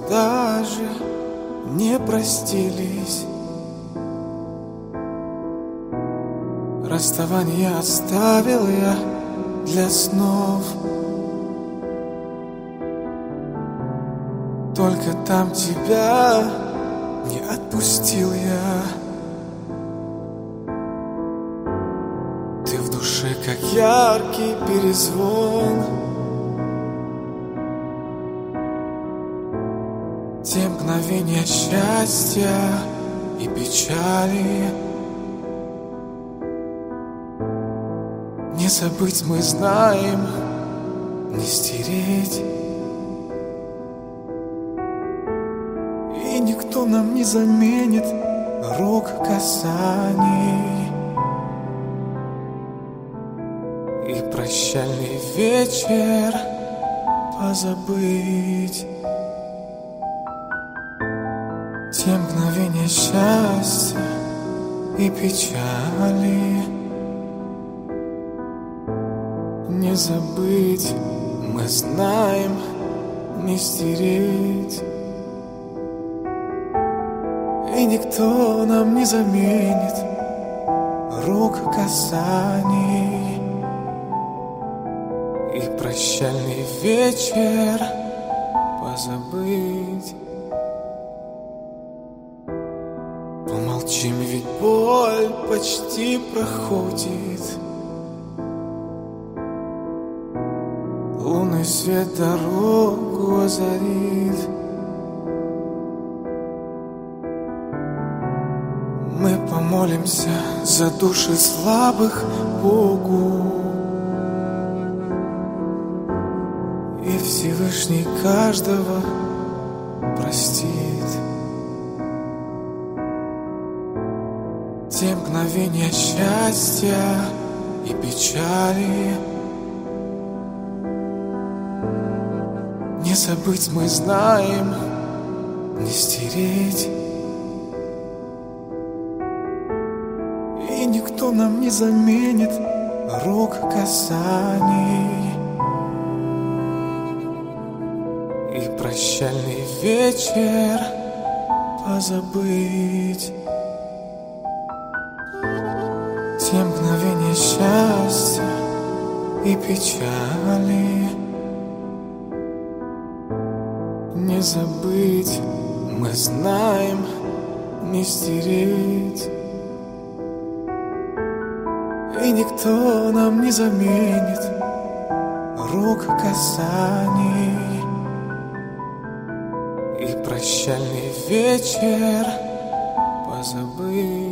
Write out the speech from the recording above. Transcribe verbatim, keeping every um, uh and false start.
даже не простились. Расставание оставил я для снов. Только там тебя не отпустил я. Ты в душе, как яркий перезвон. Те мгновения счастья и печали не забыть мы знаем, не стереть. И никто нам не заменит рук касаний. И прощальный вечер позабыть. Те мгновения счастья и печали не забыть, мы знаем, не стереть. И никто нам не заменит рук касаний. И прощальный вечер позабыть. Помолчим, ведь боль почти проходит. Лунный свет дорогу озарит. Мы помолимся за души слабых Богу, и Всевышний каждого простит. Те мгновения счастья и печали не забыть мы знаем, не стереть. И никто нам не заменит рук касаний. И прощальный вечер позабыть. Те мгновения счастья и печали не забыть, мы знаем, не стереть. И никто нам не заменит рук касаний. И прощальный вечер позабыть.